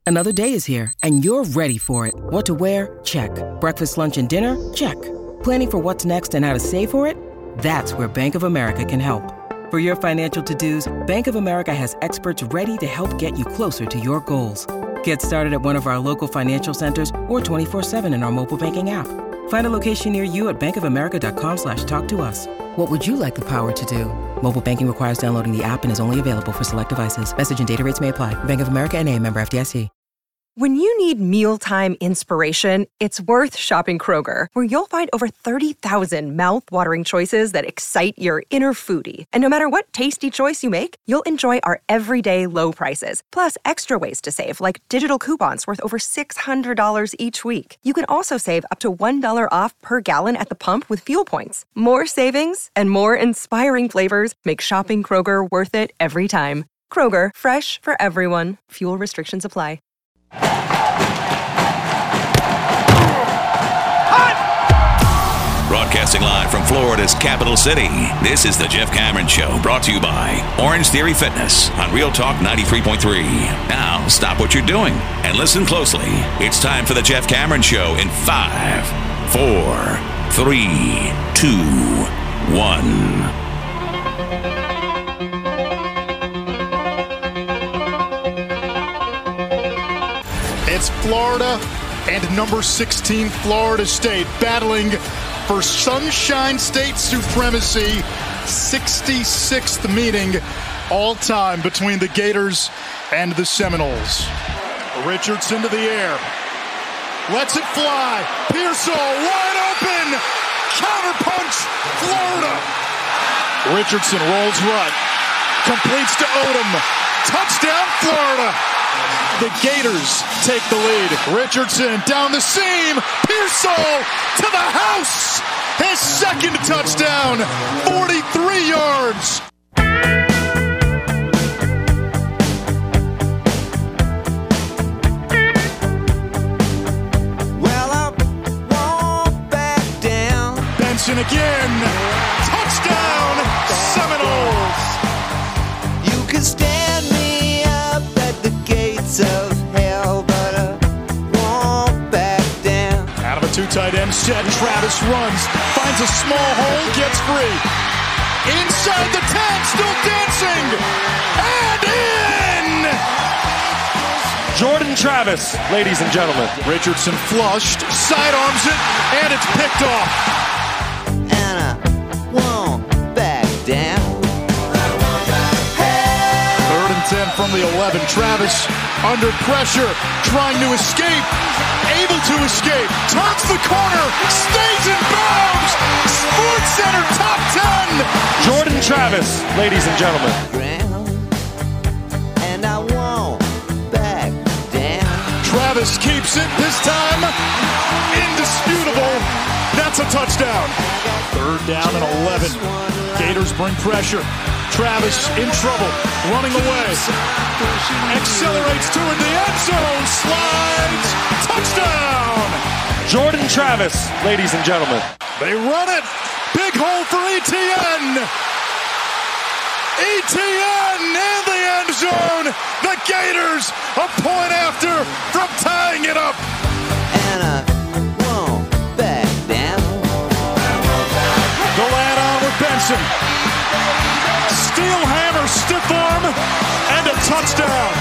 Another day is here, and you're ready for it. What to wear? Check. Breakfast, lunch, and dinner? Check. Planning for what's next and how to save for it? That's where Bank of America can help. For your financial to-dos, Bank of America has experts ready to help get you closer to your goals. Get started at one of our local financial centers or 24/7 in our mobile banking app. Find a location near you at bankofamerica.com/talktous. What would you like the power to do? Mobile banking requires downloading the app and is only available for select devices. Message and data rates may apply. Bank of America N.A., member FDIC. When you need mealtime inspiration, it's worth shopping Kroger, where you'll find over 30,000 mouth-watering choices that excite your inner foodie. And no matter what tasty choice you make, you'll enjoy our everyday low prices, plus extra ways to save, like digital coupons worth over $600 each week. You can also save up to $1 off per gallon at the pump with fuel points. More savings and more inspiring flavors make shopping Kroger worth it every time. Kroger, fresh for everyone. Fuel restrictions apply. Broadcasting live from Florida's capital city, this is the Jeff Cameron Show, brought to you by Orange Theory Fitness on Real Talk 93.3. Now, stop what you're doing and listen closely. It's time for the Jeff Cameron Show in 5, 4, 3, 2, 1. It's Florida and number 16 Florida State battling for Sunshine State supremacy. 66th meeting all time between the Gators and the Seminoles. Richardson to the air. Lets it fly. Pearsall wide open. Counterpunch Florida. Richardson rolls right. Completes to Odom. Touchdown Florida. The Gators take the lead. Richardson down the seam. Pearsall to the house. His second touchdown. 43 yards. Well, I won't back down. Benson again. Touchdown Seminoles. You can stand me up at the gates of hell, but I won't back down. Out of a two tight end set, Travis runs, finds a small hole, gets free. Inside the 10, still dancing, and in! Jordan Travis, ladies and gentlemen. Richardson flushed, sidearms it, and it's picked off. And I won't back down. 3rd and 10 from the 11. Travis under pressure, trying to escape, able to escape, turns the corner, stays in bounds. Sports Center top 10. Jordan Travis, ladies and gentlemen. And I won't back down. Travis keeps it this time. Indisputable. That's a touchdown. 3rd down and 11. Gators bring pressure. Travis in trouble, running away. Accelerates toward the end zone, slides, touchdown! Jordan Travis, ladies and gentlemen. They run it, big hole for ETN! ETN in the end zone! The Gators a point after from tying it up! And I won't back down. Gallant on with Benson. Steel hammer, stiff arm, and a touchdown.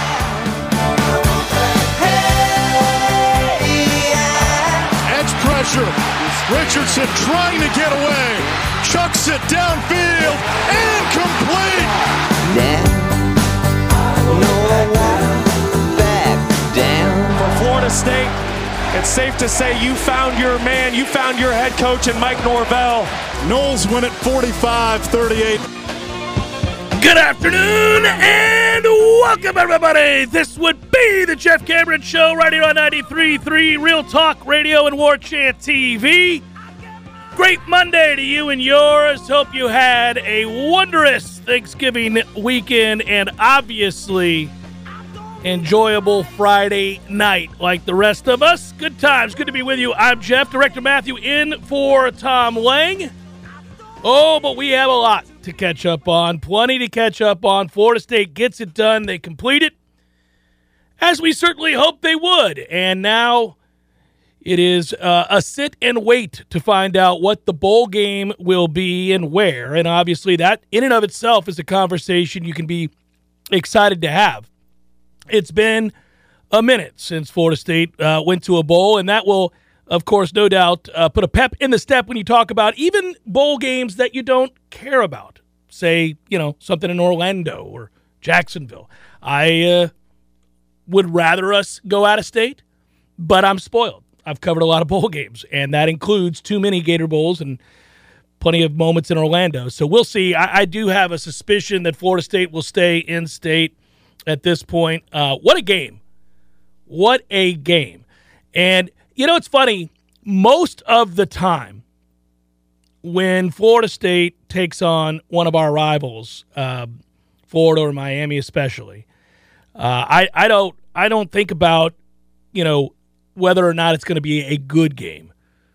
Edge pressure. Richardson trying to get away. Chucks it downfield. Incomplete. Back down. For Florida State, it's safe to say you found your man, you found your head coach in Mike Norvell. Noles win it 45-38. Good afternoon and welcome, everybody. This would be the Jeff Cameron Show right here on 93.3 Real Talk Radio and War Chant TV. Great Monday to you and yours. Hope you had a wondrous Thanksgiving weekend and obviously enjoyable Friday night like the rest of us. Good times. Good to be with you. I'm Jeff. Director Matthew in for Tom Lang. Oh, but we have a lot to catch up on. Plenty to catch up on. Florida State gets it done. They complete it. as we certainly hoped they would. And now it is a sit and wait to find out what the bowl game will be and where. And obviously that in and of itself is a conversation you can be excited to have. It's been a minute since Florida State went to a bowl, and that will, of course, no doubt put a pep in the step when you talk about even bowl games that you don't care about. Say, something in Orlando or Jacksonville. I would rather us go out of state, but I'm spoiled. I've covered a lot of bowl games, and that includes too many Gator Bowls and plenty of moments in Orlando. So we'll see. I do have a suspicion that Florida State will stay in state at this point. What a game. What a game. And, it's funny. Most of the time when Florida State takes on one of our rivals, Florida or Miami especially, I don't think about, whether or not it's going to be a good game.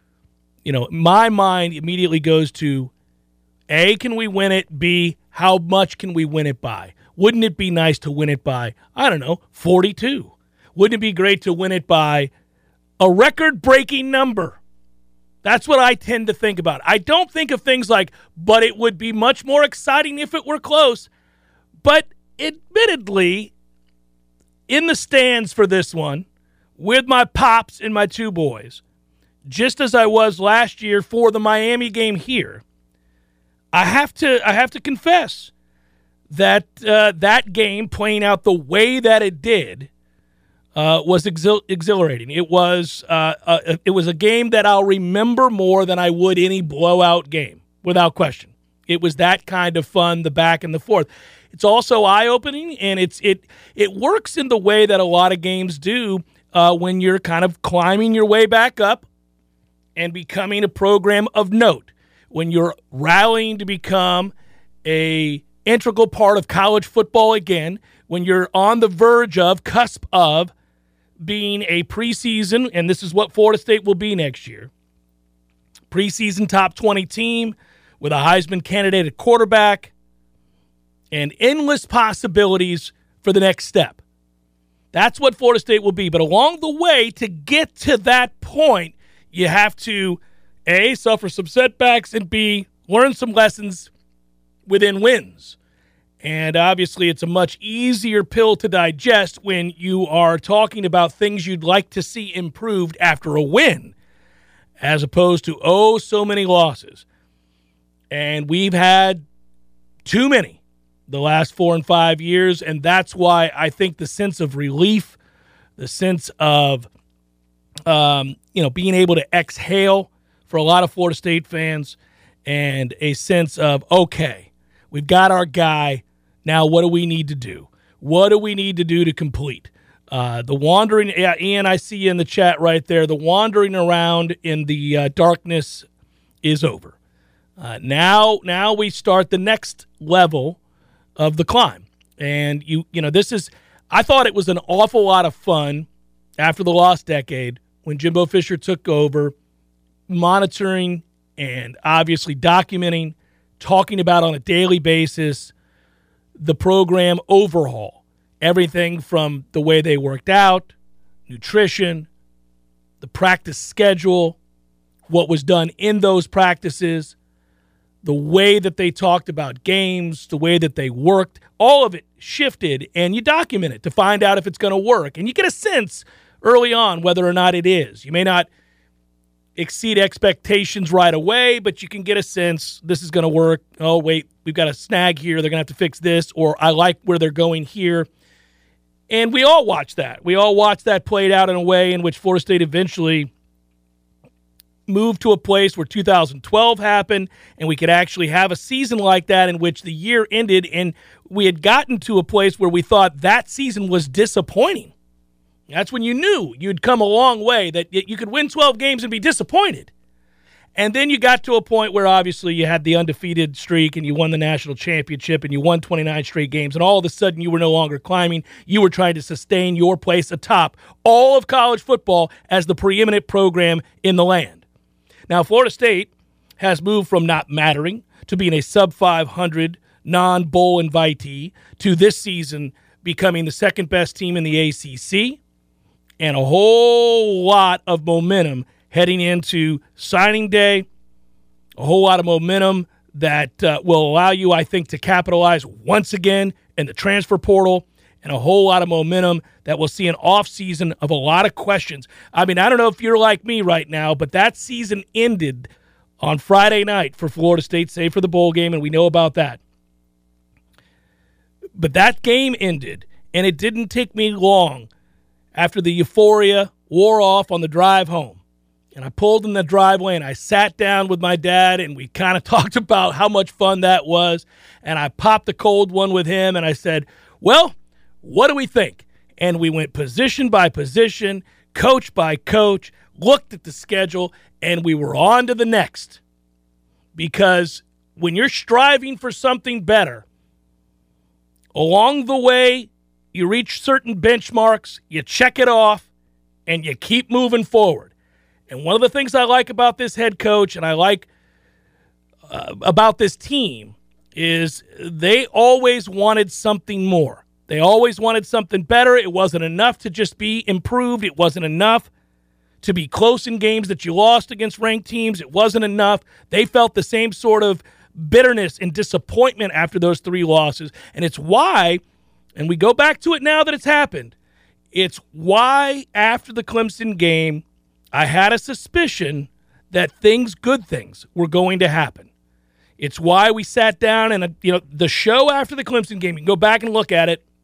My mind immediately goes to, A, can we win it? B, how much can we win it by? Wouldn't it be nice to win it by, 42? Wouldn't it be great to win it by a record-breaking number? That's what I tend to think about. I don't think of things like, but it would be much more exciting if it were close. But admittedly, in the stands for this one, with my pops and my two boys, just as I was last year for the Miami game here, I have to confess that that game playing out the way that it did was exhilarating. It was a game that I'll remember more than I would any blowout game, without question. It was that kind of fun, the back and the forth. It's also eye-opening, and it works in the way that a lot of games do when you're kind of climbing your way back up and becoming a program of note, when you're rallying to become a integral part of college football again, when you're on the verge of, cusp of, being a preseason, and this is what Florida State will be next year, preseason top 20 team with a Heisman candidate at quarterback and endless possibilities for the next step. That's what Florida State will be. But along the way, to get to that point, you have to, A, suffer some setbacks, and B, learn some lessons within wins. And obviously, it's a much easier pill to digest when you are talking about things you'd like to see improved after a win, as opposed to, so many losses. And we've had too many the last 4 and 5 years, and that's why I think the sense of relief, the sense of being able to exhale for a lot of Florida State fans, and a sense of, okay, we've got our guy. Now, what do we need to do? What do we need to do to complete? The wandering, Ian, I see you in the chat right there. The wandering around in the darkness is over. Now we start the next level of the climb. And I thought it was an awful lot of fun after the lost decade when Jimbo Fisher took over, monitoring and obviously documenting, talking about on a daily basis the program overhaul. Everything from the way they worked out, nutrition, the practice schedule, what was done in those practices, the way that they talked about games, the way that they worked, all of it shifted, and you document it to find out if it's going to work. And you get a sense early on whether or not it is. You may not exceed expectations right away, but you can get a sense this is going to work. Oh, wait, we've got a snag here. They're going to have to fix this, or I like where they're going here. And we all watched that. We all watched that played out in a way in which Florida State eventually moved to a place where 2012 happened, and we could actually have a season like that in which the year ended, and we had gotten to a place where we thought that season was disappointing. That's when you knew you'd come a long way, that you could win 12 games and be disappointed. And then you got to a point where obviously you had the undefeated streak and you won the national championship and you won 29 straight games, and all of a sudden you were no longer climbing. You were trying to sustain your place atop all of college football as the preeminent program in the land. Now, Florida State has moved from not mattering to being a sub-500 non-bowl invitee to this season becoming the second best team in the ACC, and a whole lot of momentum heading into signing day, a whole lot of momentum that will allow you, I think, to capitalize once again in the transfer portal, and a whole lot of momentum that will see an offseason of a lot of questions. I mean, I don't know if you're like me right now, but that season ended on Friday night for Florida State, save for the bowl game, and we know about that. But that game ended, and it didn't take me long after the euphoria wore off on the drive home. And I pulled in the driveway, and I sat down with my dad, and we kind of talked about how much fun that was. And I popped the cold one with him, and I said, well, what do we think? And we went position by position, coach by coach, looked at the schedule, and we were on to the next. Because when you're striving for something better, along the way, you reach certain benchmarks, you check it off, and you keep moving forward. And one of the things I like about this head coach and I like about this team is they always wanted something more. They always wanted something better. It wasn't enough to just be improved. It wasn't enough to be close in games that you lost against ranked teams. It wasn't enough. They felt the same sort of bitterness and disappointment after those 3 losses. And it's why, and we go back to it now that it's happened, it's why after the Clemson game, I had a suspicion that good things were going to happen. It's why we sat down and, the show after the Clemson game, you can go back and look at it.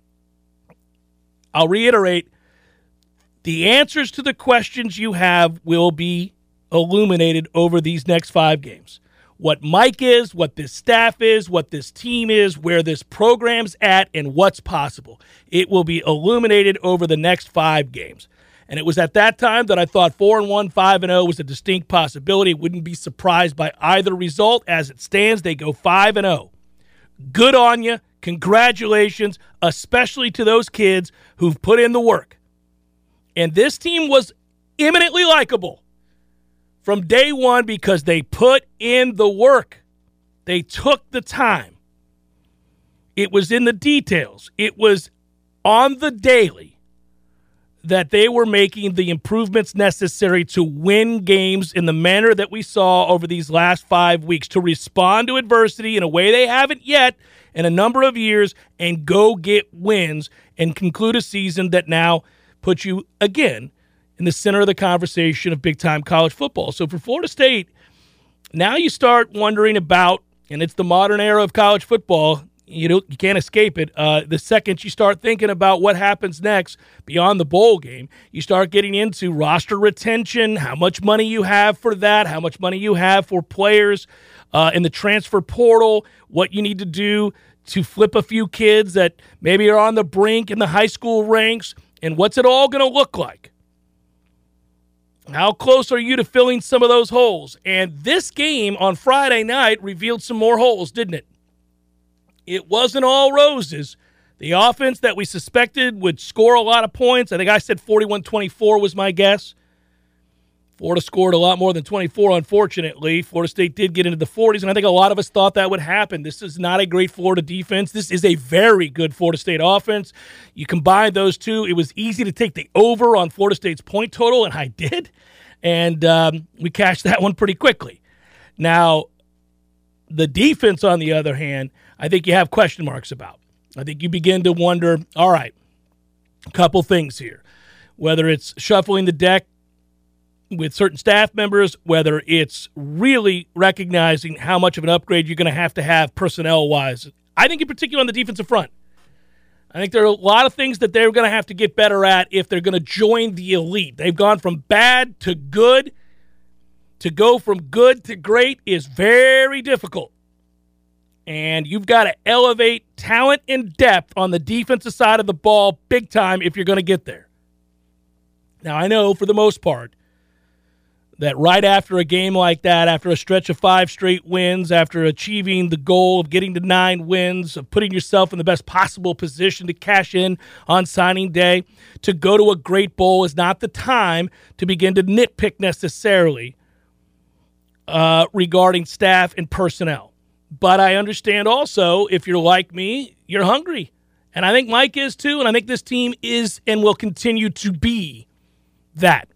I'll reiterate, the answers to the questions you have will be illuminated over these next 5 games. What Mike is, what this staff is, what this team is, where this program's at, and what's possible. It will be illuminated over the next 5 games. And it was at that time that I thought 4-1, 5-0 was a distinct possibility. Wouldn't be surprised by either result. As it stands, they go 5-0. Good on you. Congratulations, especially to those kids who've put in the work. And this team was eminently likable from day one because they put in the work. They took the time. It was in the details. It was on the daily that they were making the improvements necessary to win games in the manner that we saw over these last 5 weeks, to respond to adversity in a way they haven't yet in a number of years and go get wins and conclude a season that now puts you, again, in the center of the conversation of big-time college football. So for Florida State, now you start wondering about, and it's the modern era of college football, you can't escape it. The second you start thinking about what happens next beyond the bowl game, you start getting into roster retention, how much money you have for that, how much money you have for players in the transfer portal, what you need to do to flip a few kids that maybe are on the brink in the high school ranks, and what's it all going to look like? How close are you to filling some of those holes? And this game on Friday night revealed some more holes, didn't it? It wasn't all roses. The offense that we suspected would score a lot of points, I think I said 41-24 was my guess. Florida scored a lot more than 24, unfortunately. Florida State did get into the 40s, and I think a lot of us thought that would happen. This is not a great Florida defense. This is a very good Florida State offense. You combine those two, it was easy to take the over on Florida State's point total, and I did. And we cashed that one pretty quickly. Now, the defense, on the other hand, I think you have question marks about. I think you begin to wonder, all right, a couple things here. Whether it's shuffling the deck with certain staff members, whether it's really recognizing how much of an upgrade you're going to have personnel-wise. I think in particular on the defensive front. I think there are a lot of things that they're going to have to get better at if they're going to join the elite. They've gone from bad to good. To go from good to great is very difficult. And you've got to elevate talent and depth on the defensive side of the ball big time if you're going to get there. Now, I know for the most part that right after a game like that, after a stretch of 5 straight wins, after achieving the goal of getting to 9 wins, of putting yourself in the best possible position to cash in on signing day, to go to a great bowl is not the time to begin to nitpick necessarily regarding staff and personnel. But I understand also, if you're like me, you're hungry. And I think Mike is too, and I think this team is and will continue to be that.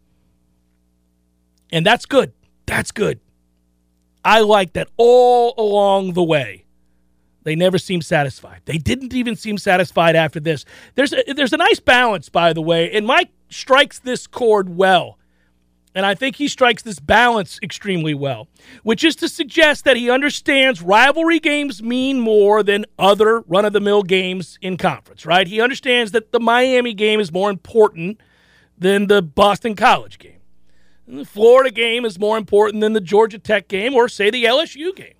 And that's good. That's good. I like that all along the way. They never seemed satisfied. They didn't even seem satisfied after this. There's a nice balance, by the way, and Mike strikes this chord well. And I think he strikes this balance extremely well, which is to suggest that he understands rivalry games mean more than other run-of-the-mill games in conference, right? He understands that the Miami game is more important than the Boston College game. And the Florida game is more important than the Georgia Tech game or, say, the LSU game.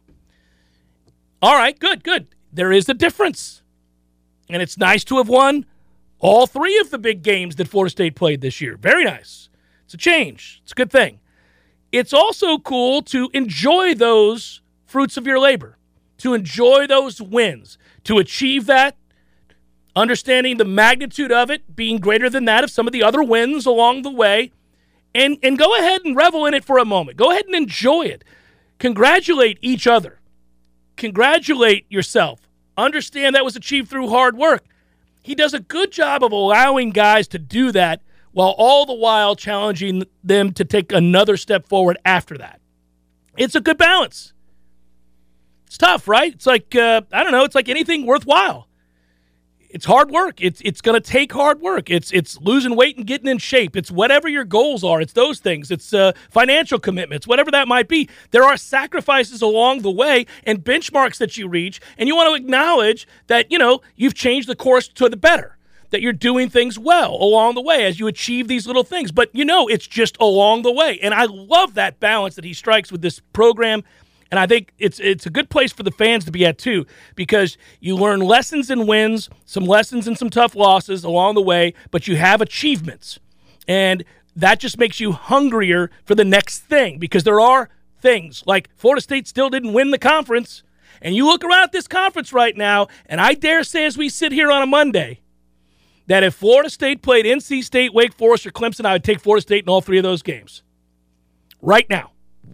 All right, good. There is a difference. And it's nice to have won all three of the big games that Florida State played this year. Very nice. It's a change. It's a good thing. It's also cool to enjoy those fruits of your labor, to enjoy those wins, to achieve that, understanding the magnitude of it being greater than that of some of the other wins along the way, and go ahead and revel in it for a moment. Go ahead and enjoy it. Congratulate each other. Congratulate yourself. Understand that was achieved through hard work. He does a good job of allowing guys to do that while all the while challenging them to take another step forward after that. It's a good balance. It's tough, right? It's like, it's like anything worthwhile. It's hard work. It's going to take hard work. It's losing weight and getting in shape. It's whatever your goals are. It's those things. It's financial commitments, whatever that might be. There are sacrifices along the way and benchmarks that you reach, and you want to acknowledge that, you've changed the course to the better, that you're doing things well along the way as you achieve these little things. But, it's just along the way. And I love that balance that he strikes with this program. And I think it's a good place for the fans to be at, too, because you learn lessons and wins, some lessons and some tough losses along the way, but you have achievements. And that just makes you hungrier for the next thing, because there are things like Florida State still didn't win the conference. And you look around at this conference right now, and I dare say as we sit here on a Monday, that if Florida State played NC State, Wake Forest, or Clemson, I would take Florida State in all three of those games. Right now.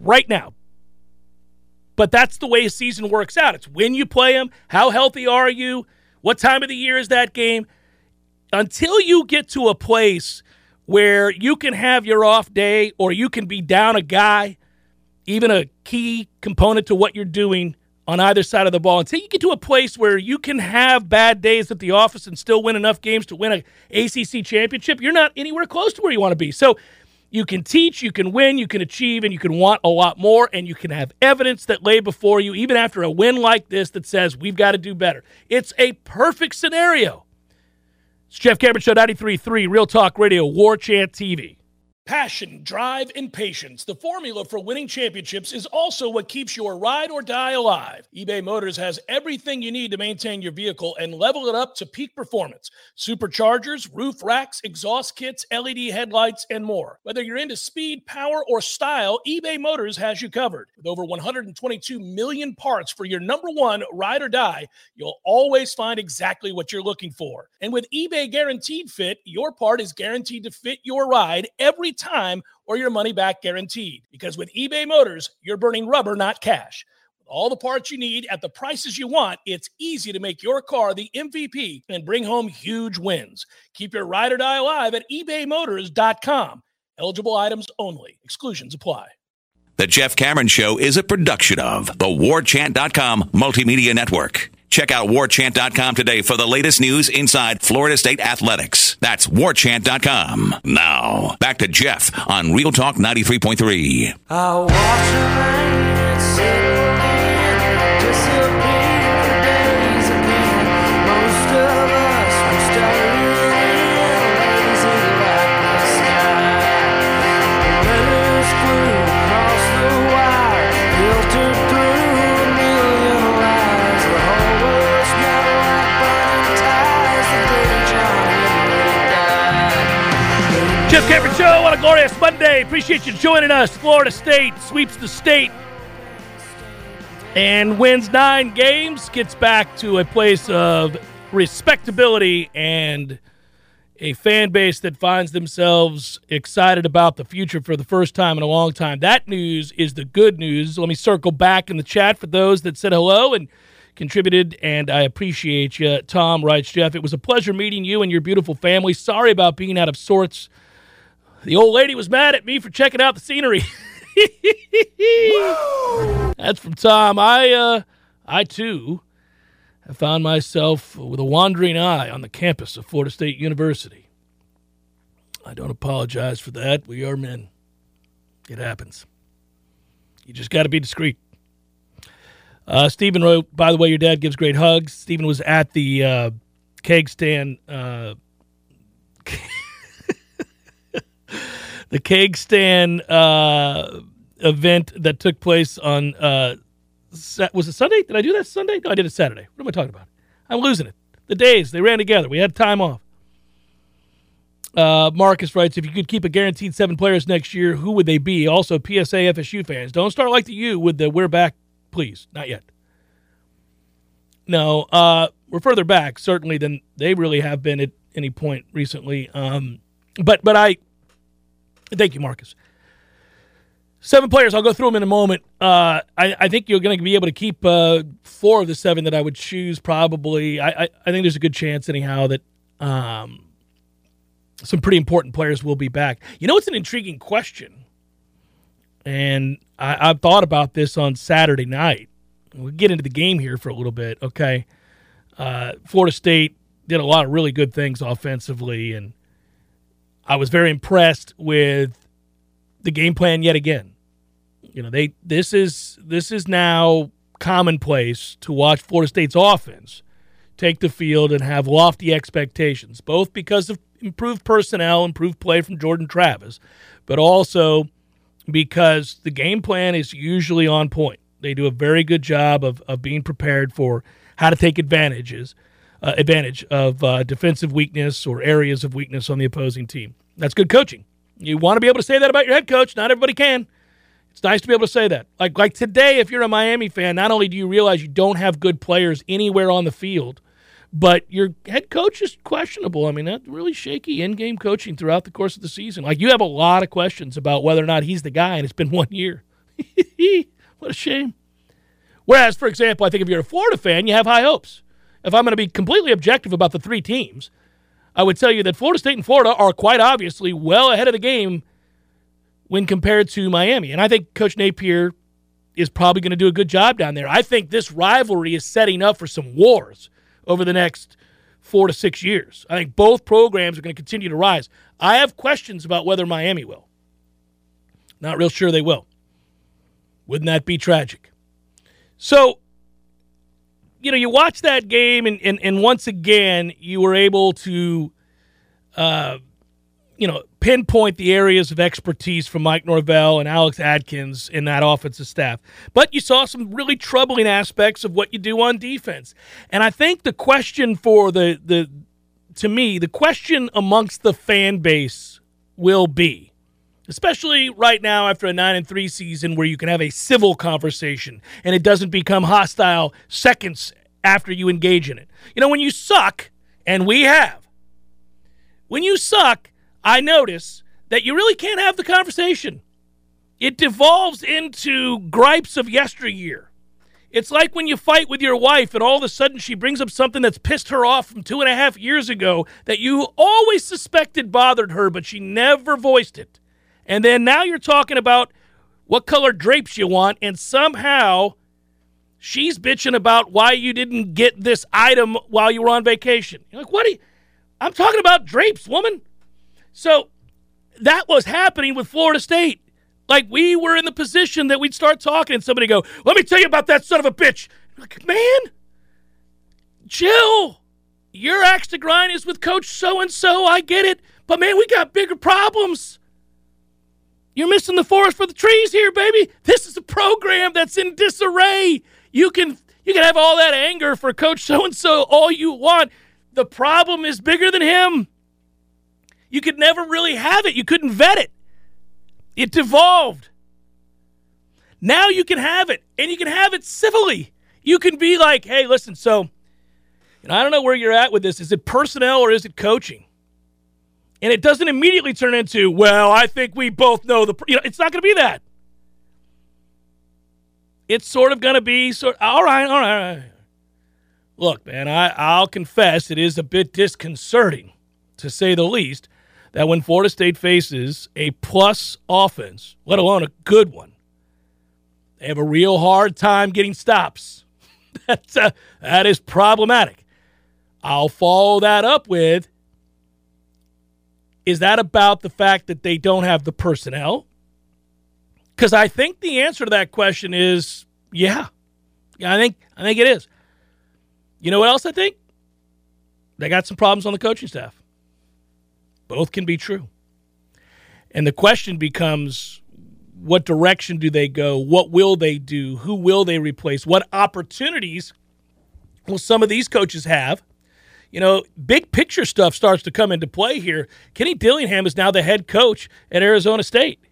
But that's the way a season works out. It's when you play them, how healthy are you, what time of the year is that game. Until you get to a place where you can have your off day or you can be down a guy, even a key component to what you're doing on either side of the ball, until you get to a place where you can have bad days at the office and still win enough games to win an ACC championship, you're not anywhere close to where you want to be. So you can teach, you can win, you can achieve, and you can want a lot more, and you can have evidence that lay before you, even after a win like this, that says we've got to do better. It's a perfect scenario. It's Jeff Cameron Show, 93.3, Real Talk Radio, War Chant TV. Passion, drive, and patience. The formula for winning championships is also what keeps your ride or die alive. eBay Motors has everything you need to maintain your vehicle and level it up to peak performance. Superchargers, roof racks, exhaust kits, LED headlights, and more. Whether you're into speed, power, or style, eBay Motors has you covered. With over 122 million parts for your number one ride or die, you'll always find exactly what you're looking for. And with eBay Guaranteed Fit, your part is guaranteed to fit your ride every time, or your money back guaranteed. Because with eBay Motors, you're burning rubber, not cash. With all the parts you need at the prices you want, it's easy to make your car the MVP and bring home huge wins. Keep your ride or die alive at ebaymotors.com. Eligible items only. Exclusions apply. The Jeff Cameron Show is a production of the WarChant.com Multimedia Network. Check out WarChant.com today for the latest news inside Florida State athletics. That's WarChant.com. Now, back to Jeff on Real Talk 93.3. I watch the rain settle in, disappear for days again. Most of us will stay in, lazy like the sky. The letters flew across the wire, filtered through a million lies. The whole world's not like burning ties the day John Henry died. Jeff Cameron Show on a glorious Monday. Appreciate you joining us. Florida State sweeps the state and wins 9 games, gets back to a place of respectability and a fan base that finds themselves excited about the future for the first time in a long time. That news is the good news. Let me circle back in the chat for those that said hello and contributed, and I appreciate you. Tom writes, Jeff, it was a pleasure meeting you and your beautiful family. Sorry about being out of sorts. The old lady was mad at me for checking out the scenery. That's from Tom. I too, have found myself with a wandering eye on the campus of Florida State University. I don't apologize for that. We are men. It happens. You just got to be discreet. Stephen wrote, by the way, your dad gives great hugs. Stephen was at the keg stand the keg stand event that took place on was it Sunday? Did I do that Sunday? No, I did it Saturday. What am I talking about? I'm losing it. The days, they ran together. We had time off. Marcus writes, if you could keep a guaranteed 7 players next year, who would they be? Also, PSA FSU fans, don't start like the U with the we're back, please. Not yet. No, we're further back, certainly, than they really have been at any point recently. But I thank you, Marcus. 7 players, I'll go through them in a moment. I think you're going to be able to keep 4 of the 7 that I would choose probably. I think there's a good chance anyhow that some pretty important players will be back. You know, it's an intriguing question, and I've thought about this on Saturday night. We'll get into the game here for a little bit, okay? Florida State did a lot of really good things offensively, and I was very impressed with the game plan yet again. You know, this is now commonplace to watch Florida State's offense take the field and have lofty expectations, both because of improved personnel, improved play from Jordan Travis, but also because the game plan is usually on point. They do a very good job of being prepared for how to take advantage of defensive weakness or areas of weakness on the opposing team. That's good coaching. You want to be able to say that about your head coach. Not everybody can. It's nice to be able to say that. Like today, if you're a Miami fan, not only do you realize you don't have good players anywhere on the field, but your head coach is questionable. I mean, that's really shaky in-game coaching throughout the course of the season. Like, you have a lot of questions about whether or not he's the guy, and it's been 1 year. What a shame. Whereas, for example, I think if you're a Florida fan, you have high hopes. If I'm going to be completely objective about the 3 teams, I would tell you that Florida State and Florida are quite obviously well ahead of the game when compared to Miami. And I think Coach Napier is probably going to do a good job down there. I think this rivalry is setting up for some wars over the next 4 to 6 years. I think both programs are going to continue to rise. I have questions about whether Miami will. Not real sure they will. Wouldn't that be tragic? So, you know, you watch that game, and once again, you were able to, pinpoint the areas of expertise from Mike Norvell and Alex Atkins in that offensive staff. But you saw some really troubling aspects of what you do on defense. And I think the question for the question amongst the fan base will be, especially right now after a 9-3 season where you can have a civil conversation and it doesn't become hostile seconds after you engage in it. You know, when you suck, and we have, when you suck, I notice that you really can't have the conversation. It devolves into gripes of yesteryear. It's like when you fight with your wife and all of a sudden she brings up something that's pissed her off from 2.5 years ago that you always suspected bothered her, but she never voiced it. And then now you're talking about what color drapes you want, and somehow she's bitching about why you didn't get this item while you were on vacation. You're like, I'm talking about drapes, woman. So that was happening with Florida State. Like, we were in the position that we'd start talking and somebody go, let me tell you about that son of a bitch. You're like, man, chill. Your axe to grind is with Coach so-and-so. I get it. But, man, we got bigger problems. You're missing the forest for the trees here, baby. This is a program that's in disarray. You can have all that anger for Coach so-and-so all you want. The problem is bigger than him. You could never really have it. You couldn't vet it. It devolved. Now you can have it, and you can have it civilly. You can be like, hey, listen, so I don't know where you're at with this. Is it personnel or is it coaching? And it doesn't immediately turn into, well, I think we both know it's not going to be that. It's sort of going to be all right. look, man, I'll confess it is a bit disconcerting, to say the least, that when Florida State faces a plus offense, let alone a good one, they have a real hard time getting stops. That is problematic. I'll follow that up with, is that about the fact that they don't have the personnel? Because I think the answer to that question is, yeah, I think it is. You know what else I think? They got some problems on the coaching staff. Both can be true. And the question becomes, what direction do they go? What will they do? Who will they replace? What opportunities will some of these coaches have? You know, big picture stuff starts to come into play here. Kenny Dillingham is now the head coach at Arizona State.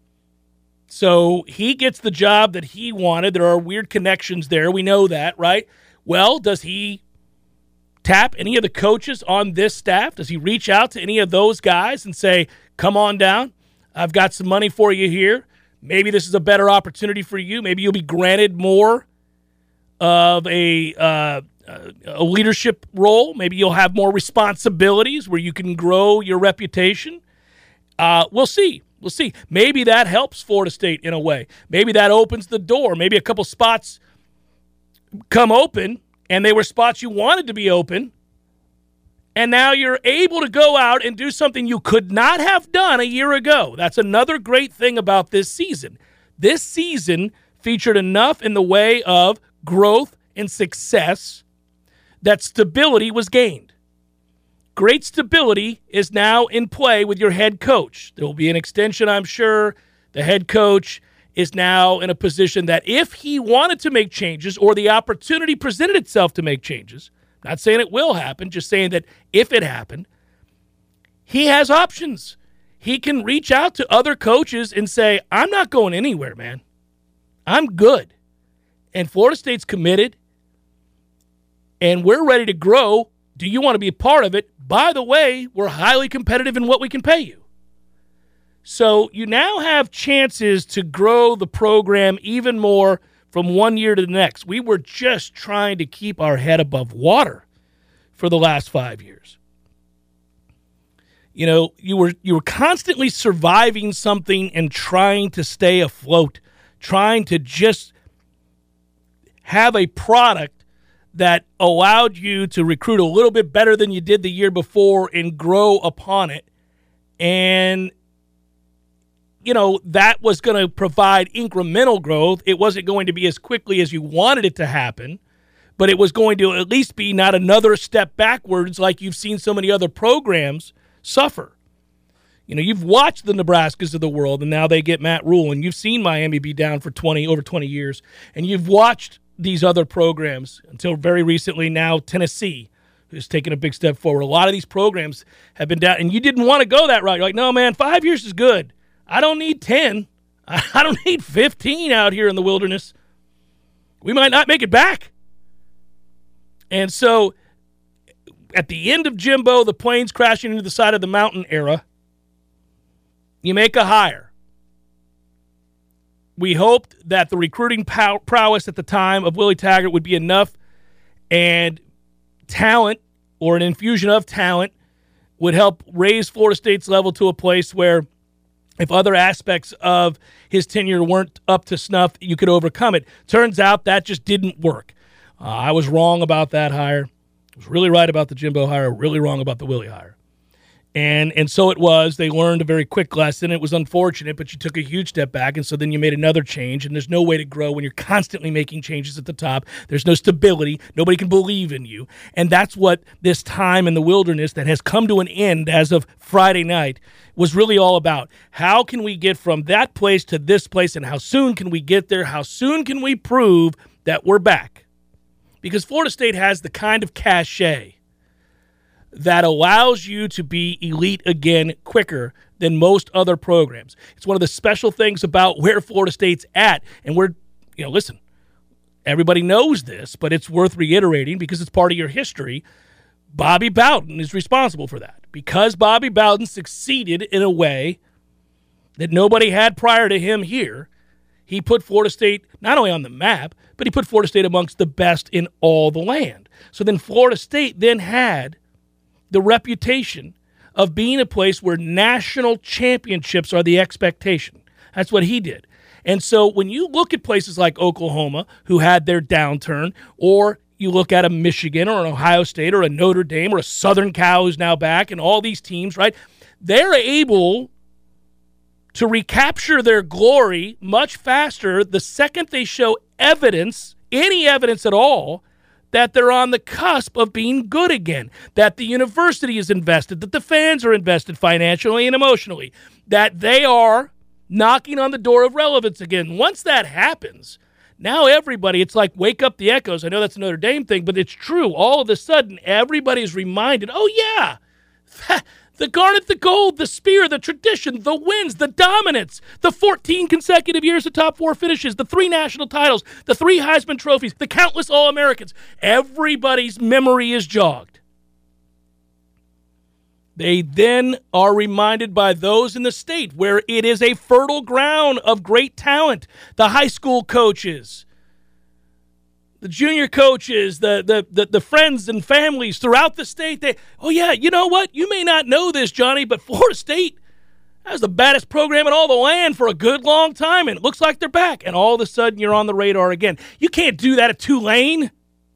So he gets the job that he wanted. There are weird connections there. We know that, right? Well, does he tap any of the coaches on this staff? Does he reach out to any of those guys and say, come on down, I've got some money for you here. Maybe this is a better opportunity for you. Maybe you'll be granted more of a leadership role. Maybe you'll have more responsibilities where you can grow your reputation. We'll see. We'll see. Maybe that helps Florida State in a way. Maybe that opens the door. Maybe a couple spots come open, and they were spots you wanted to be open, and now you're able to go out and do something you could not have done a year ago. That's another great thing about this season. This season featured enough in the way of growth and success that stability was gained. Great stability is now in play with your head coach. There will be an extension, I'm sure. The head coach is now in a position that if he wanted to make changes or the opportunity presented itself to make changes, not saying it will happen, just saying that if it happened, he has options. He can reach out to other coaches and say, I'm not going anywhere, man. I'm good. And Florida State's committed, and we're ready to grow. Do you want to be a part of it? By the way, we're highly competitive in what we can pay you. So you now have chances to grow the program even more from one year to the next. We were just trying to keep our head above water for the last 5 years. You know, you were constantly surviving something and trying to stay afloat, trying to just have a product that allowed you to recruit a little bit better than you did the year before and grow upon it. And, you know, that was going to provide incremental growth. It wasn't going to be as quickly as you wanted it to happen, but it was going to at least be not another step backwards like you've seen so many other programs suffer. You know, you've watched the Nebraskas of the world, and now they get Matt Rule, and you've seen Miami be down for over 20 years, and you've watched these other programs until very recently now Tennessee, who's taken a big step forward. A lot of these programs have been down, and you didn't want to go that route. You're like, no, man, 5 years is good. I don't need 10. I don't need 15 out here in the wilderness. We might not make it back. And so at the end of Jimbo, the planes crashing into the side of the mountain era, you make a hire. We hoped that the recruiting prowess at the time of Willie Taggart would be enough, and talent or an infusion of talent would help raise Florida State's level to a place where if other aspects of his tenure weren't up to snuff, you could overcome it. Turns out that just didn't work. I was wrong about that hire. I was really right about the Jimbo hire, really wrong about the Willie hire. And so it was. They learned a very quick lesson. It was unfortunate, but you took a huge step back, and so then you made another change, and there's no way to grow when you're constantly making changes at the top. There's no stability. Nobody can believe in you. And that's what this time in the wilderness that has come to an end as of Friday night was really all about. How can we get from that place to this place, and how soon can we get there? How soon can we prove that we're back? Because Florida State has the kind of cachet that allows you to be elite again quicker than most other programs. It's one of the special things about where Florida State's at. And listen, everybody knows this, but it's worth reiterating because it's part of your history. Bobby Bowden is responsible for that. Because Bobby Bowden succeeded in a way that nobody had prior to him here, he put Florida State not only on the map, but he put Florida State amongst the best in all the land. So then Florida State then had the reputation of being a place where national championships are the expectation. That's what he did. And so when you look at places like Oklahoma, who had their downturn, or you look at a Michigan or an Ohio State or a Notre Dame or a Southern Cal who's now back, and all these teams, right, they're able to recapture their glory much faster the second they show evidence, any evidence at all, that they're on the cusp of being good again, that the university is invested, that the fans are invested financially and emotionally, that they are knocking on the door of relevance again. Once that happens, now everybody, it's like wake up the echoes. I know that's a Notre Dame thing, but it's true. All of a sudden, everybody's reminded, oh, yeah, the garnet, the gold, the spear, the tradition, the wins, the dominance, the 14 consecutive years of top 4 finishes, the 3 national titles, the 3 Heisman trophies, the countless All-Americans. Everybody's memory is jogged. They then are reminded by those in the state where it is a fertile ground of great talent. The high school coaches, the junior coaches, the friends and families throughout the state. Oh, yeah, you know what? You may not know this, Johnny, but Florida State has the baddest program in all the land for a good long time, and it looks like they're back. And all of a sudden, you're on the radar again. You can't do that at Tulane.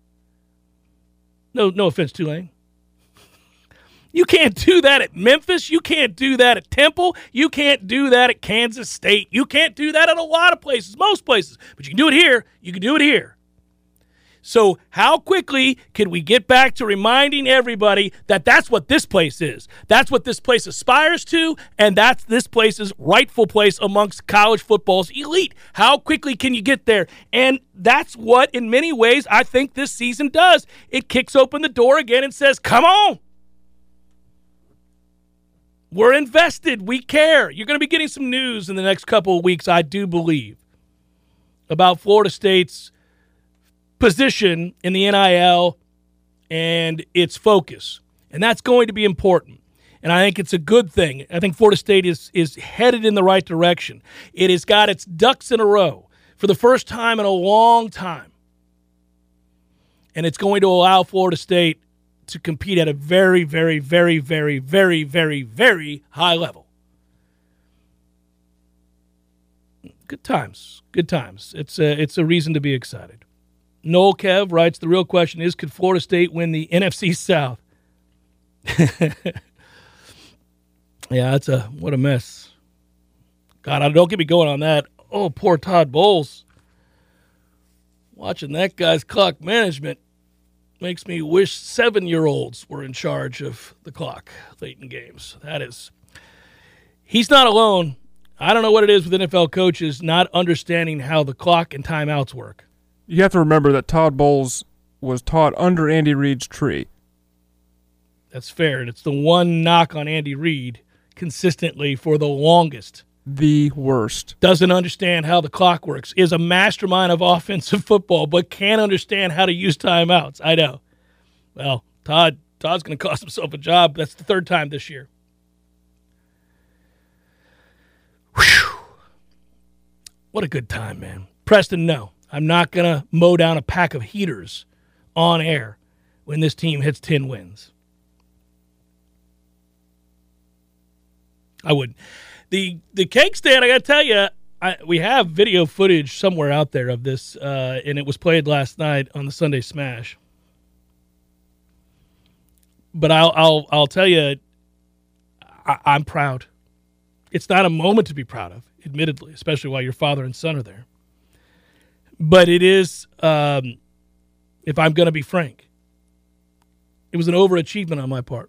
No offense, Tulane. You can't do that at Memphis. You can't do that at Temple. You can't do that at Kansas State. You can't do that at a lot of places, most places. But you can do it here. You can do it here. So how quickly can we get back to reminding everybody that that's what this place is? That's what this place aspires to, and that's this place's rightful place amongst college football's elite. How quickly can you get there? And that's what, in many ways, I think this season does. It kicks open the door again and says, come on. We're invested. We care. You're going to be getting some news in the next couple of weeks, I do believe, about Florida State's position in the NIL and its focus. And that's going to be important. And I think it's a good thing. I think Florida State is headed in the right direction. It has got its ducks in a row for the first time in a long time. And it's going to allow Florida State to compete at a very, very, very, very, very, very, very high level. Good times. Good times. It's a reason to be excited. Noel Kev writes, the real question is, could Florida State win the NFC South? Yeah, what a mess. God, don't get me going on that. Oh, poor Todd Bowles. Watching that guy's clock management makes me wish 7-year-olds were in charge of the clock late in games. He's not alone. I don't know what it is with NFL coaches not understanding how the clock and timeouts work. You have to remember that Todd Bowles was taught under Andy Reid's tree. That's fair, and it's the one knock on Andy Reid consistently for the longest. The worst. Doesn't understand how the clock works. Is a mastermind of offensive football, but can't understand how to use timeouts. I know. Well, Todd's going to cost himself a job. That's the 3rd time this year. Whew. What a good time, man. Preston, no. I'm not going to mow down a pack of heaters on air when this team hits 10 wins. I wouldn't. The cake stand, I got to tell you, we have video footage somewhere out there of this, and it was played last night on the Sunday Smash. But I'll tell you, I'm proud. It's not a moment to be proud of, admittedly, especially while your father and son are there. But it is, if I'm going to be frank, it was an overachievement on my part.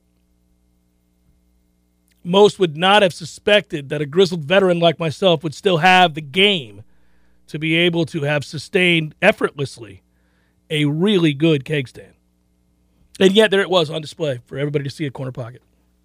Most would not have suspected that a grizzled veteran like myself would still have the game to be able to have sustained effortlessly a really good keg stand. And yet there it was on display for everybody to see at Corner Pocket.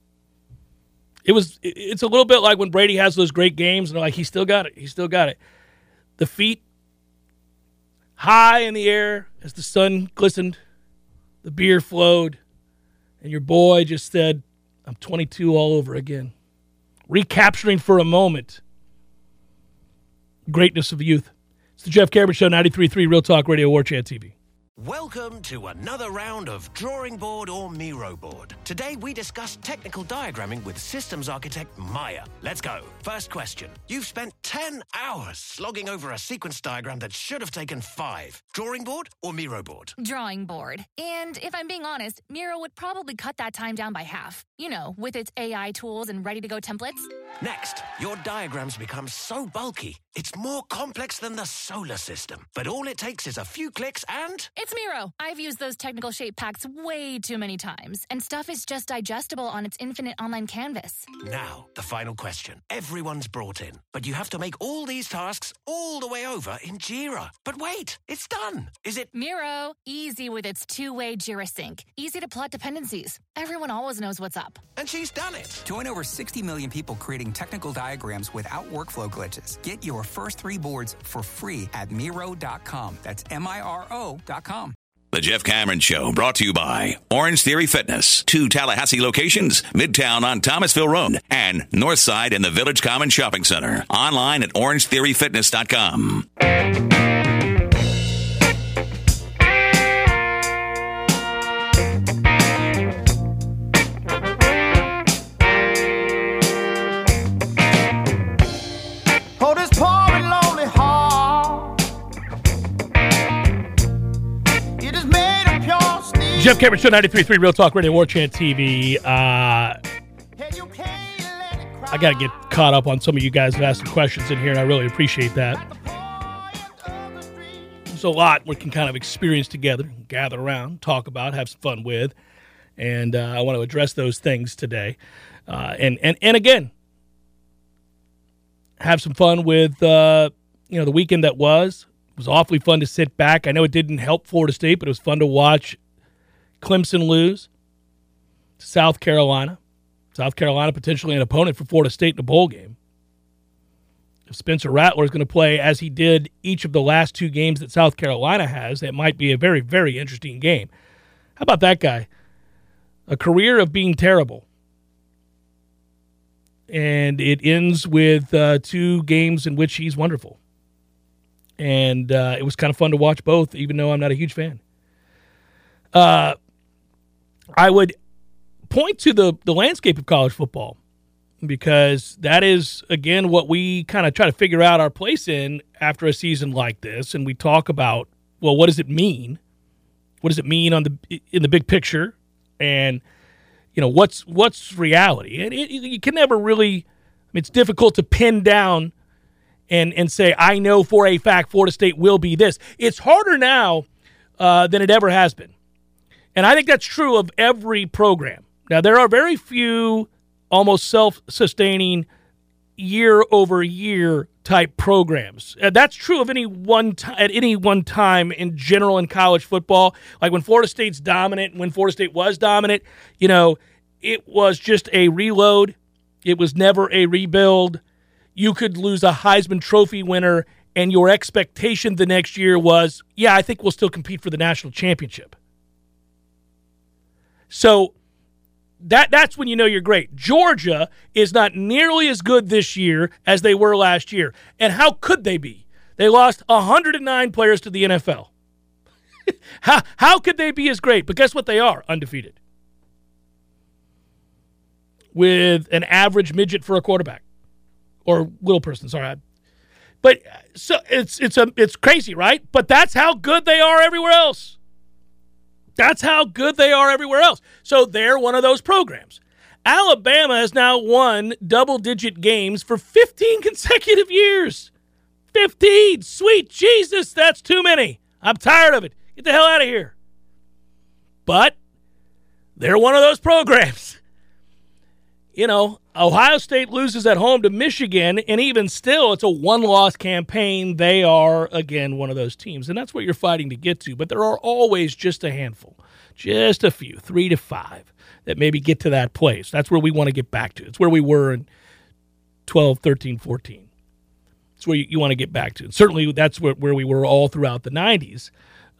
It's a little bit like when Brady has those great games and they're like, he still got it. He still got it. The feet high in the air as the sun glistened, the beer flowed, and your boy just said, I'm 22 all over again. Recapturing for a moment greatness of youth. It's the Jeff Cameron Show, 93.3 Real Talk Radio, War Chant TV. Welcome to another round of Drawing Board or Miro Board. Today we discuss technical diagramming with systems architect Maya. Let's go. First question. You've spent 10 hours slogging over a sequence diagram that should have taken 5. Drawing board or Miro board? Drawing board. And if I'm being honest, Miro would probably cut that time down by half. You know, with its AI tools and ready-to-go templates. Next, your diagrams become so bulky, it's more complex than the solar system. But all it takes is a few clicks and... It's Miro. I've used those technical shape packs way too many times, and stuff is just digestible on its infinite online canvas. Now, the final question. Everyone's brought in, but you have to make all these tasks all the way over in Jira. But wait, it's done. Is it... Miro. Easy with its two-way Jira sync. Easy to plot dependencies. Everyone always knows what's up. And she's done it. Join over 60 million people creating technical diagrams without workflow glitches. Get your first 3 boards for free at Miro.com. That's Miro.com. The Jeff Cameron Show, brought to you by Orange Theory Fitness. 2 Tallahassee locations, Midtown on Thomasville Road, and Northside in the Village Common Shopping Center. Online at orangetheoryfitness.com. Jeff Cameron Show, 93.3 Real Talk Radio, War Chant TV. I got to get caught up on some of you guys that asked some questions in here, and I really appreciate that. There's a lot we can kind of experience together, gather around, talk about, have some fun with, and I want to address those things today. And again, have some fun with the weekend that was. It was awfully fun to sit back. I know it didn't help Florida State, but it was fun to watch Clemson lose to South Carolina. South Carolina potentially an opponent for Florida State in a bowl game. If Spencer Rattler is going to play as he did each of the last 2 games that South Carolina has, that might be a very, very interesting game. How about that guy? A career of being terrible. And it ends with 2 games in which he's wonderful. And it was kind of fun to watch both, even though I'm not a huge fan. I would point to the landscape of college football because that is, again, what we kind of try to figure out our place in after a season like this. And we talk about, well, what does it mean? What does it mean in the big picture? And, what's reality? And you can never really, it's difficult to pin down and say, I know for a fact Florida State will be this. It's harder now than it ever has been. And I think that's true of every program. Now, there are very few almost self-sustaining year-over-year type programs. That's true of at any one time in general in college football. Like when Florida State's dominant, when Florida State was dominant, it was just a reload. It was never a rebuild. You could lose a Heisman Trophy winner, and your expectation the next year was, yeah, I think we'll still compete for the national championship. So that's when you know you're great. Georgia is not nearly as good this year as they were last year. And how could they be? They lost 109 players to the NFL. How could they be as great? But guess what they are? Undefeated. With an average midget for a quarterback. Or little person, sorry. But so it's crazy, right? But that's how good they are everywhere else. That's how good they are everywhere else. So they're one of those programs. Alabama has now won double-digit games for 15 consecutive years. 15! Sweet Jesus, that's too many. I'm tired of it. Get the hell out of here. But they're one of those programs. Ohio State loses at home to Michigan, and even still, it's a one-loss campaign. They are, again, one of those teams, and that's what you're fighting to get to. But there are always just a handful, just a few, 3 to 5, that maybe get to that place. That's where we want to get back to. It's where we were in 12, 13, 14. It's where you want to get back to. And certainly, that's where we were all throughout the 90s.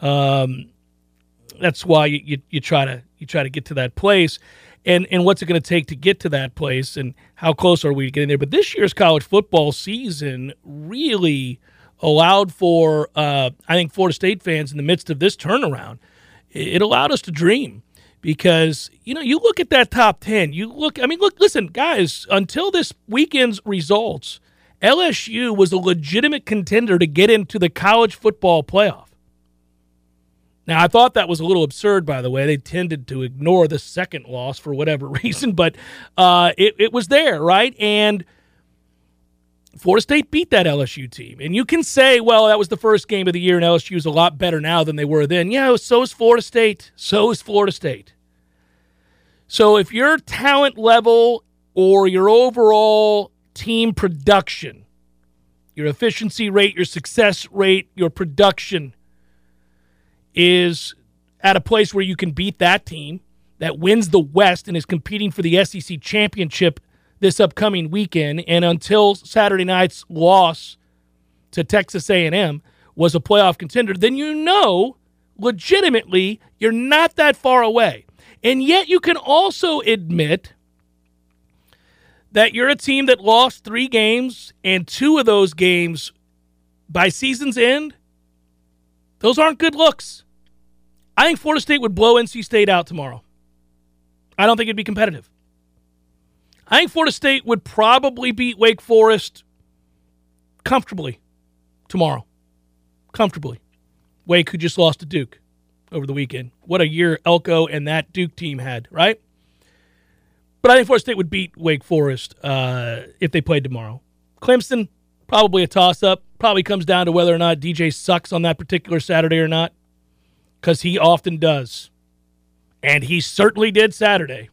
That's why you try to get to that place. And what's it going to take to get to that place, and how close are we to getting there? But this year's college football season really allowed for, I think, Florida State fans in the midst of this turnaround, it allowed us to dream. Because, you look at that top 10. Listen, guys, until this weekend's results, LSU was a legitimate contender to get into the college football playoff. Now, I thought that was a little absurd, by the way. They tended to ignore the second loss for whatever reason, but it was there, right? And Florida State beat that LSU team. And you can say, well, that was the first game of the year, and LSU is a lot better now than they were then. Yeah, so is Florida State. So is Florida State. So if your talent level or your overall team production, your efficiency rate, your success rate, your production is at a place where you can beat that team that wins the West and is competing for the SEC championship this upcoming weekend, and until Saturday night's loss to Texas A&M was a playoff contender, then legitimately, you're not that far away. And yet you can also admit that you're a team that lost 3 games, and 2 of those games by season's end, those aren't good looks. I think Florida State would blow NC State out tomorrow. I don't think it'd be competitive. I think Florida State would probably beat Wake Forest comfortably tomorrow. Comfortably. Wake, who just lost to Duke over the weekend. What a year Elko and that Duke team had, right? But I think Florida State would beat Wake Forest if they played tomorrow. Clemson, probably a toss-up. Probably comes down to whether or not DJ sucks on that particular Saturday or not, because he often does. And he certainly did Saturday.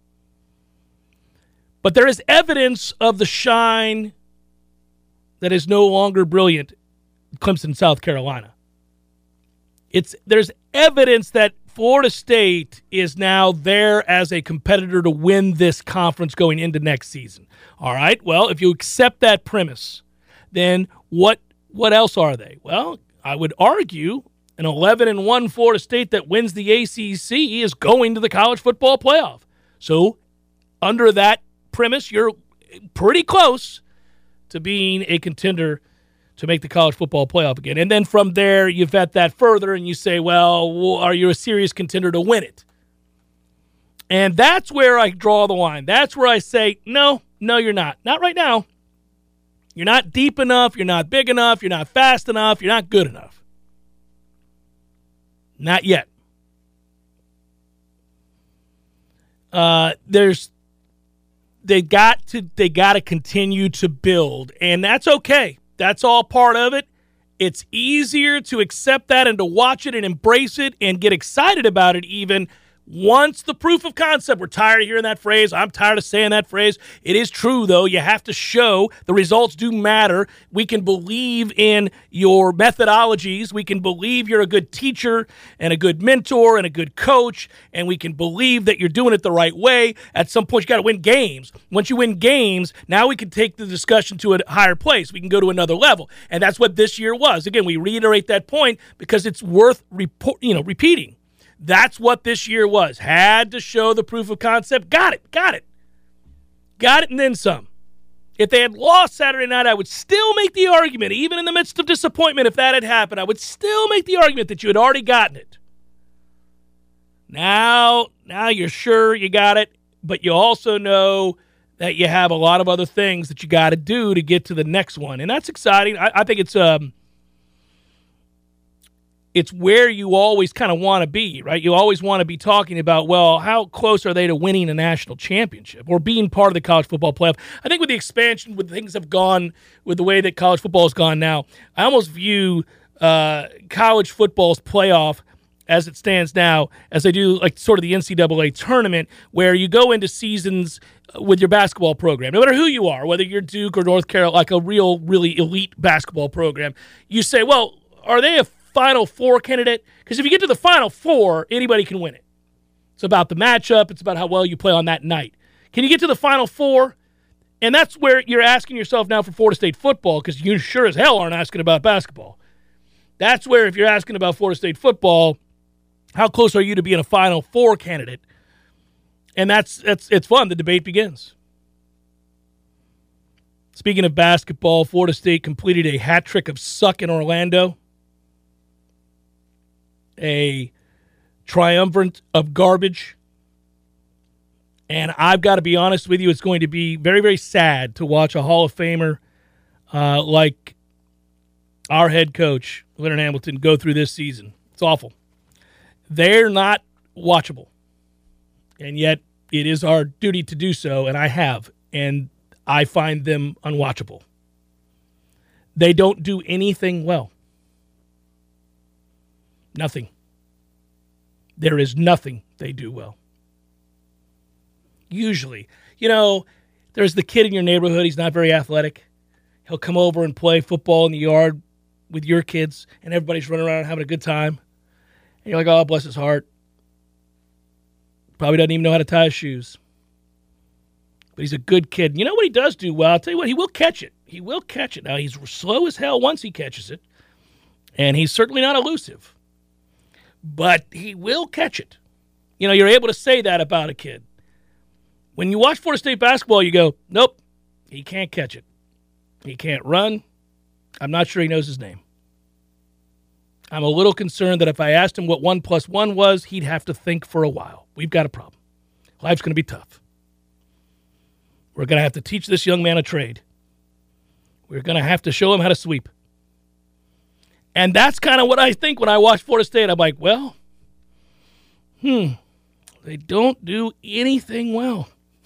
But there is evidence of the shine that is no longer brilliant in Clemson, South Carolina. There's evidence that Florida State is now there as a competitor to win this conference going into next season. All right, well, if you accept that premise, then what else are they? Well, I would argue an 11-1 Florida State that wins the ACC is going to the college football playoff. So under that premise, you're pretty close to being a contender to make the college football playoff again. And then from there, you vet that further and you say, well, are you a serious contender to win it? And that's where I draw the line. That's where I say, no, you're not. Not right now. You're not deep enough. You're not big enough. You're not fast enough. You're not good enough. Not yet. They got to continue to build, and that's okay. That's all part of it. It's easier to accept that and to watch it and embrace it and get excited about it even once the proof of concept. We're tired of hearing that phrase. I'm tired of saying that phrase. It is true, though. You have to show the results do matter. We can believe in your methodologies. We can believe you're a good teacher and a good mentor and a good coach, and we can believe that you're doing it the right way. At some point, you got to win games. Once you win games, now we can take the discussion to a higher place. We can go to another level, and that's what this year was. Again, we reiterate that point because it's worth repeating. That's what this year was. Had to show the proof of concept. Got it, and then some. If they had lost Saturday night, I would still make the argument, even in the midst of disappointment, if that had happened, I would still make the argument that you had already gotten it. Now you're sure you got it, but you also know that you have a lot of other things that you got to do to get to the next one, and that's exciting. I think it's where you always kind of want to be, right? You always want to be talking about, well, how close are they to winning a national championship or being part of the college football playoff? I think with the expansion, with things have gone, with the way that college football has gone now, I almost view college football's playoff as it stands now as they do like sort of the NCAA tournament, where you go into seasons with your basketball program. No matter who you are, whether you're Duke or North Carolina, like a really elite basketball program, you say, well, are they a Final Four candidate? Because if you get to the Final Four, anybody can win it. It's about the matchup. It's about how well you play on that night. Can you get to the Final Four? And that's where you're asking yourself now for Florida State football, because you sure as hell aren't asking about basketball. That's where, if you're asking about Florida State football, how close are you to being a Final Four candidate? And it's fun. The debate begins. Speaking of basketball, Florida State completed a hat trick of suck in Orlando. A triumvirate of garbage. And I've got to be honest with you, it's going to be very, very sad to watch a Hall of Famer like our head coach, Leonard Hamilton, go through this season. It's awful. They're not watchable. And yet it is our duty to do so, and I have. And I find them unwatchable. They don't do anything well. Nothing. There is nothing they do well. Usually. You know, there's the kid in your neighborhood. He's not very athletic. He'll come over and play football in the yard with your kids, and everybody's running around having a good time. And you're like, oh, bless his heart. Probably doesn't even know how to tie his shoes. But he's a good kid. You know what he does do well? I'll tell you what, he will catch it. He will catch it. Now, he's slow as hell once he catches it, and he's certainly not elusive. But he will catch it. You know, you're able to say that about a kid. When you watch Florida State basketball, you go, nope, he can't catch it. He can't run. I'm not sure he knows his name. I'm a little concerned that if I asked him what 1 + 1 was, he'd have to think for a while. We've got a problem. Life's going to be tough. We're going to have to teach this young man a trade. We're going to have to show him how to sweep. And that's kind of what I think when I watch Florida State. I'm like, well, they don't do anything well.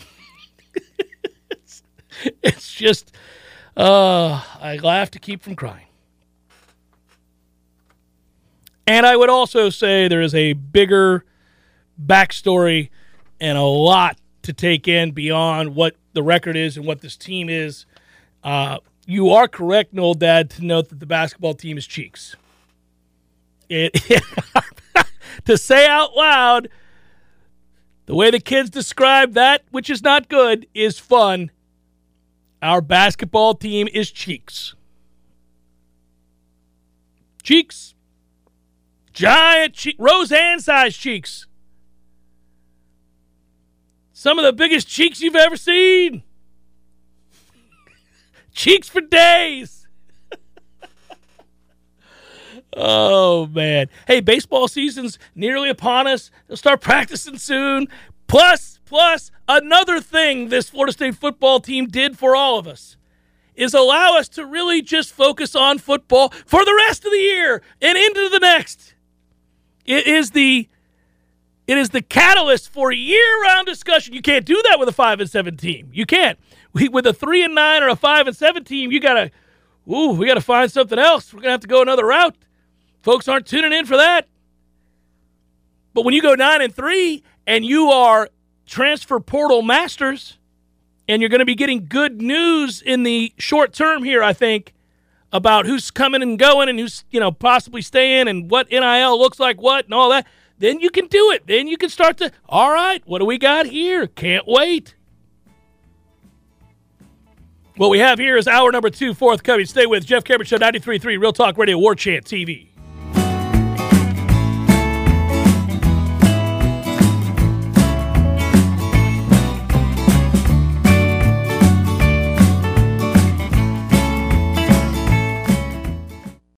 It's just, I laugh to keep from crying. And I would also say there is a bigger backstory and a lot to take in beyond what the record is and what this team is. You are correct, Noel Dad, to note that the basketball team is cheeks. To say out loud, the way the kids describe that, which is not good, is fun. Our basketball team is cheeks. Cheeks. Giant cheeks. Roseanne-sized cheeks. Some of the biggest cheeks you've ever seen. Cheeks for days. Oh, man. Hey, baseball season's nearly upon us. They'll start practicing soon. Plus, another thing this Florida State football team did for all of us is allow us to really just focus on football for the rest of the year and into the next. It is the catalyst for year-round discussion. You can't do that with a 5-7 team. You can't. With a 3-9 or a 5-7 team, we got to find something else. We're going to have to go another route. Folks aren't tuning in for that. But when you go 9-3 and you are transfer portal masters and you're going to be getting good news in the short term here, I think, about who's coming and going and who's, possibly staying and what NIL looks like what and all that, then you can do it. Then you can start to, all right, what do we got here? Can't wait. What we have here is hour number 2 forthcoming. Stay with Jeff Cameron Show, 93.3 Real Talk Radio, War Chant TV.